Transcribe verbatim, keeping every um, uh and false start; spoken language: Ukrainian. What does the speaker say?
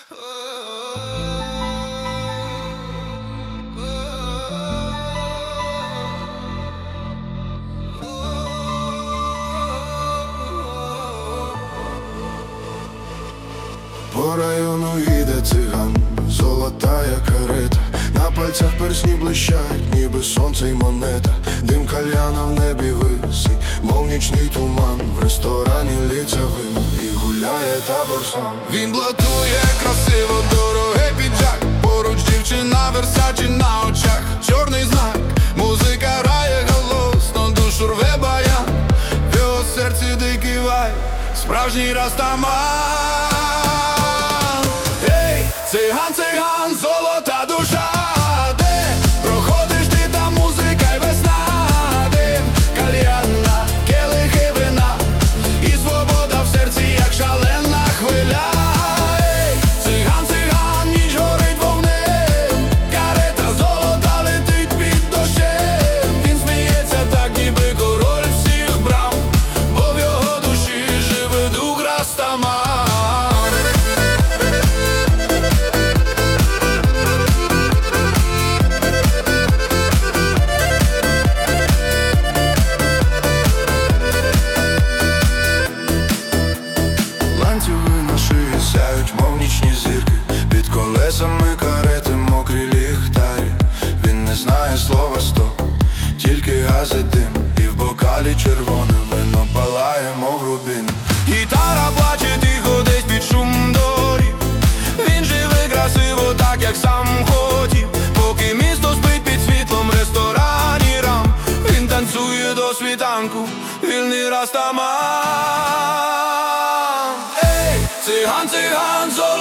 По району їде циган, золотая карета, на пальцях персні блищають, ніби сонце й монета. Дим кальяна в небі висить, мов нічний туман. В ресторані лється вино і гуляє табор сам. Він блатує красиво, дорогий піджак, поруч дівчина Версачі на очах. Чорний знак, музика грає голосно, душу рве баян. В його серці дикий вайб, справжній растаман. Ей, циган, циган, золота душа, де проходиш ти, там музика й весна. Дим кальянна, келихи вина, і свобода в серці, як шалена хвиля. Ей, циган, циган, ніч горить вогнем, карета золота летить під дощем. Він сміється так, ніби король всіх брам, бо в його душі живе дух Растаман. Ланцюги на шиї сяють, мов нічні зірки, під колесами карети мокрі ліхтарі. Він не знає слова стоп, тільки гази дим, і в бокалі червоне вино палає, мов рубін. Гітара плаче тихо десь під шум доріг. Він живе красиво, так як сам хотів, поки місто спить під світлом ресторані рам. Він танцює до світанку, вільний Растаман. Ей, циган, циган, золотий